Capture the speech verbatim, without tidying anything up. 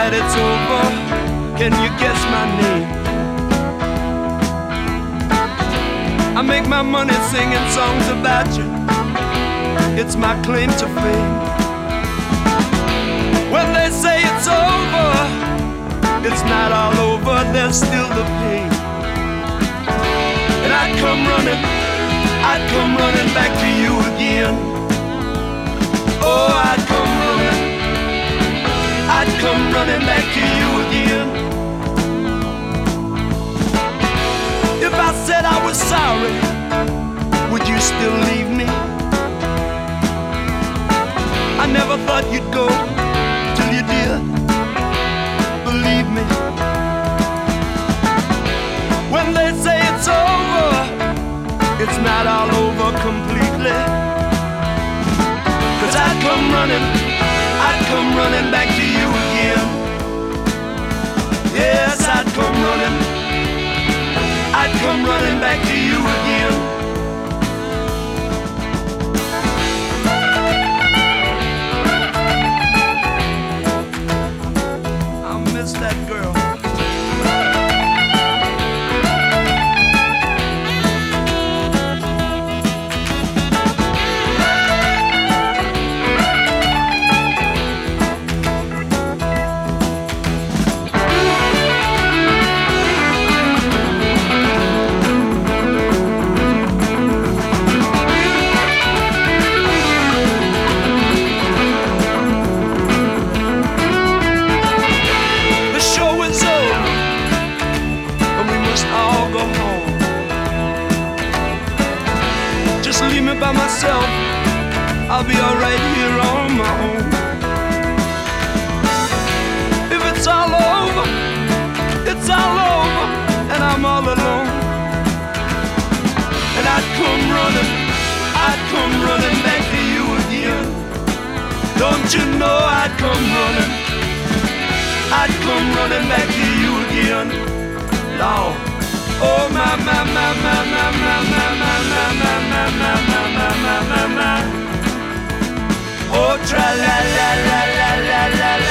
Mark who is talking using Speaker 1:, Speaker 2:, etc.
Speaker 1: that it's over, can you guess my name? I make my money singing songs about you. It's my claim to fame. When they say it's over, it's not all over, there's still the pain. And I'd come running, I'd come running back to you again. Oh, I'd come running, I'd come running back to you again. If I said I was sorry, would you still leave me? I never thought you'd go till you did, believe me. When they say it's over, it's not all over completely. Cause I'd come running, I'd come running back to you again. Yes, I'd come running, I'd come running back to you again. I miss that girl. By myself, I'll be alright here on my own. If it's all over, it's all over, and I'm all alone. And I'd come running, I'd come running back to you again. Don't you know I'd come running, I'd come running back to you again. Lord. Oh my my my my my my my my my my my my my my my my. Oh tra la la la la la la la.